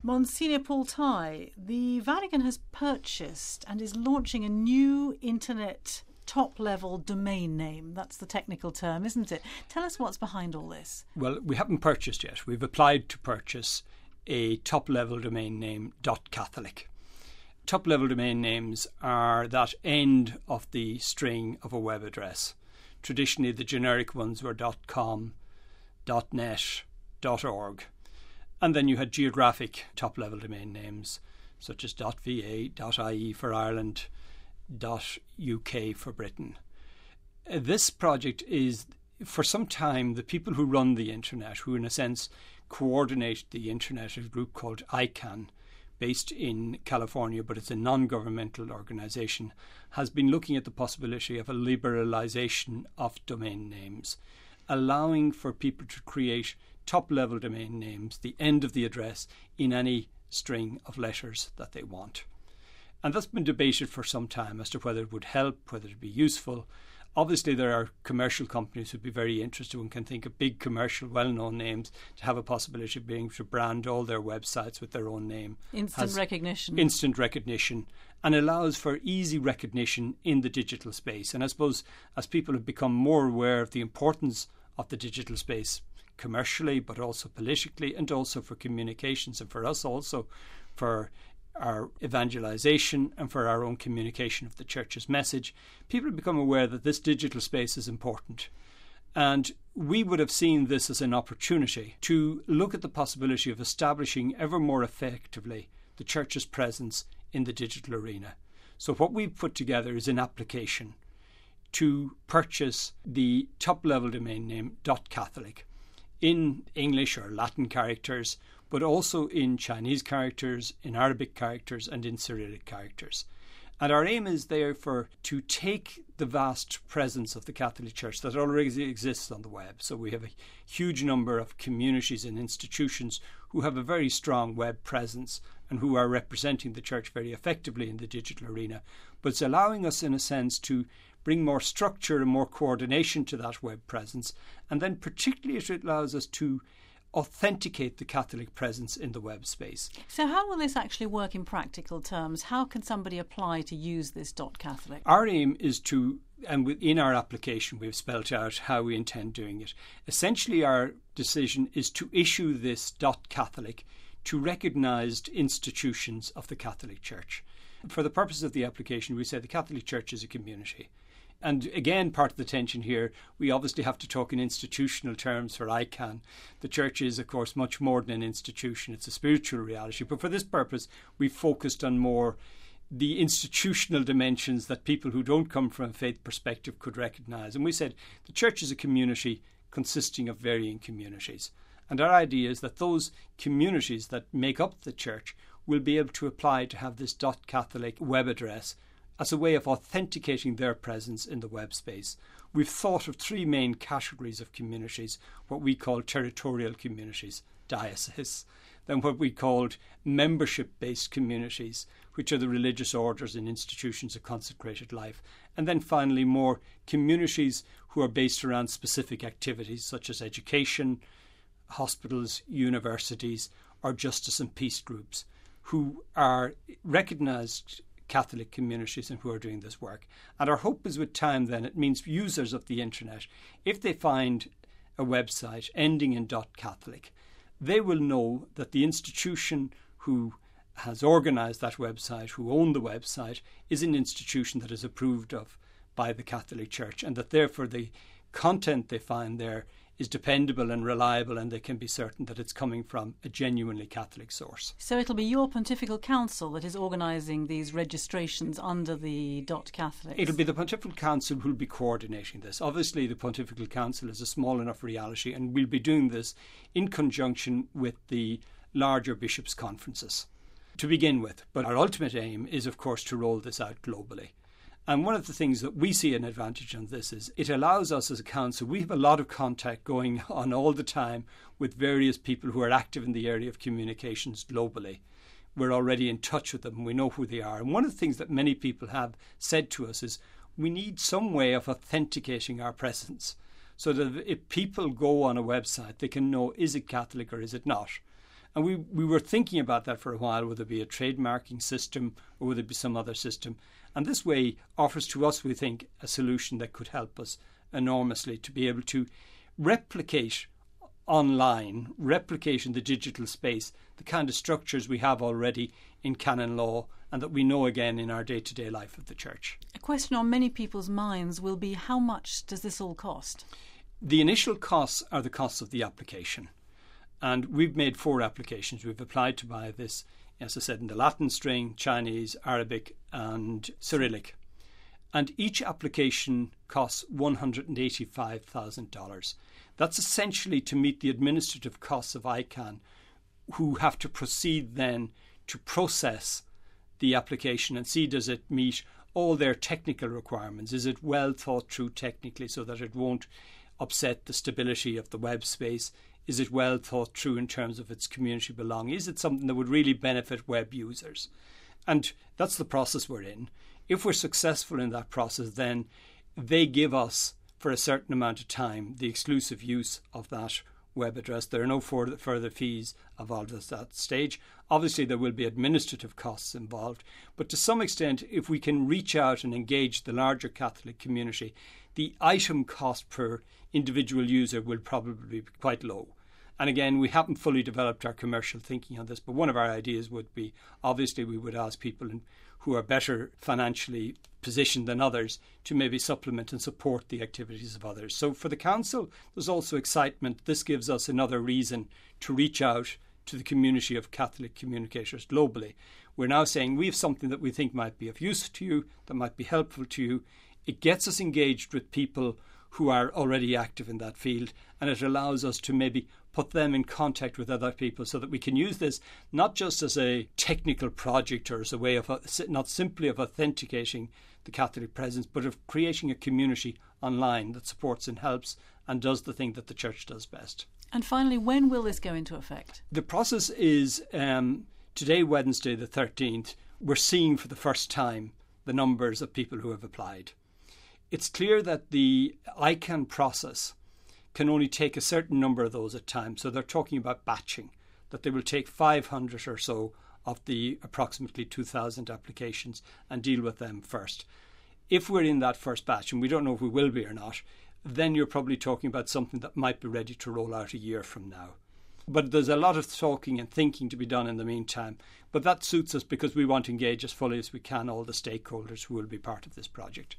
Monsignor Paul Tighe, the Vatican has purchased and is launching a new internet top-level domain name. That's the technical term, isn't it? Tell us what's behind all this. Well, we haven't purchased yet. We've applied to purchase a top-level domain name, .catholic. Top-level domain names are that end of the string of a web address. Traditionally, the generic ones were .com, .net, .org. And then you had geographic top-level domain names, such as .va, .ie for Ireland, .uk for Britain. This project is, for some time, the people who run the internet, who in a sense coordinate the internet, a group called ICANN, based in California, but it's a non-governmental organisation, has been looking at the possibility of a liberalisation of domain names, allowing for people to create top-level domain names, the end of the address, in any string of letters that they want. And that's been debated for some time as to whether it would help, whether it would be useful. Obviously, there are commercial companies who would be very interested and can think of big commercial, well-known names to have a possibility of being able to brand all their websites with their own name. Instant recognition, and allows for easy recognition in the digital space. And I suppose as people have become more aware of the importance of the digital space commercially, but also politically, and also for communications, and for us also for our evangelization and for our own communication of the church's message, people have become aware that this digital space is important. And we would have seen this as an opportunity to look at the possibility of establishing ever more effectively the church's presence in the digital arena. So what we've put together is an application to purchase the top-level domain name .catholic in English or Latin characters, but also in Chinese characters, in Arabic characters, and in Cyrillic characters. And our aim is therefore to take the vast presence of the Catholic Church that already exists on the web. So we have a huge number of communities and institutions who have a very strong web presence and who are representing the Church very effectively in the digital arena. But it's allowing us, in a sense, to bring more structure and more coordination to that web presence. And then particularly it allows us to authenticate the Catholic presence in the web space. So how will this actually work in practical terms? How can somebody apply to use this .catholic? Our aim is to, and in our application we've spelled out how we intend doing it. Essentially our decision is to issue this .catholic to recognised institutions of the Catholic Church. For the purpose of the application, we say the Catholic Church is a community. And again, part of the tension here, we obviously have to talk in institutional terms for ICANN. The Church is, of course, much more than an institution. It's a spiritual reality. But for this purpose, we focused on more the institutional dimensions that people who don't come from a faith perspective could recognise. And we said the Church is a community consisting of varying communities. And our idea is that those communities that make up the Church will be able to apply to have this .catholic web address as a way of authenticating their presence in the web space. We've thought of three main categories of communities, what we call territorial communities, diocese, then what we called membership-based communities, which are the religious orders and institutions of consecrated life, and then finally more communities who are based around specific activities such as education, hospitals, universities, or justice and peace groups, who are recognised Catholic communities and who are doing this work. And our hope is with time then, it means users of the internet, if they find a website ending in .catholic, they will know that the institution who has organised that website, who own the website, is an institution that is approved of by the Catholic Church, and that therefore the content they find there is dependable and reliable, and they can be certain that it's coming from a genuinely Catholic source. So it'll be your Pontifical Council that is organising these registrations under the .catholic? It'll be the Pontifical Council who will be coordinating this. Obviously, the Pontifical Council is a small enough reality, and we'll be doing this in conjunction with the larger bishops' conferences to begin with. But our ultimate aim is, of course, to roll this out globally. And one of the things that we see an advantage on this is it allows us as a council, we have a lot of contact going on all the time with various people who are active in the area of communications globally. We're already in touch with them. We know who they are. And one of the things that many people have said to us is we need some way of authenticating our presence so that if people go on a website, they can know, is it Catholic or is it not? And we were thinking about that for a while. Would there be a trademarking system or would there be some other system? And this way offers to us, we think, a solution that could help us enormously to be able to replicate online, replicate in the digital space, the kind of structures we have already in canon law and that we know again in our day-to-day life of the church. A question on many people's minds will be, how much does this all cost? The initial costs are the costs of the application. And we've made 4 applications. We've applied to buy this, as I said, in the Latin string, Chinese, Arabic and Cyrillic. And each application costs $185,000. That's essentially to meet the administrative costs of ICANN, who have to proceed then to process the application and see does it meet all their technical requirements. Is it well thought through technically so that it won't upset the stability of the web space? Is it well thought through in terms of its community belonging? Is it something that would really benefit web users? And that's the process we're in. If we're successful in that process, then they give us, for a certain amount of time, the exclusive use of that web address. There are no further fees involved at that stage. Obviously, there will be administrative costs involved. But to some extent, if we can reach out and engage the larger Catholic community, the item cost per individual user will probably be quite low. And again, we haven't fully developed our commercial thinking on this, but one of our ideas would be, obviously, we would ask people who are better financially positioned than others to maybe supplement and support the activities of others. So for the Council, there's also excitement. This gives us another reason to reach out to the community of Catholic communicators globally. We're now saying we have something that we think might be of use to you, that might be helpful to you. It gets us engaged with people who are already active in that field, and it allows us to maybe put them in contact with other people so that we can use this not just as a technical project or as a way of not simply of authenticating the Catholic presence, but of creating a community online that supports and helps and does the thing that the Church does best. And finally, when will this go into effect? The process is today, Wednesday the 13th, we're seeing for the first time the numbers of people who have applied. It's clear that the ICANN process can only take a certain number of those at times. So they're talking about batching, that they will take 500 or so of the approximately 2,000 applications and deal with them first. If we're in that first batch, and we don't know if we will be or not, then you're probably talking about something that might be ready to roll out a year from now. But there's a lot of talking and thinking to be done in the meantime. But that suits us because we want to engage as fully as we can all the stakeholders who will be part of this project.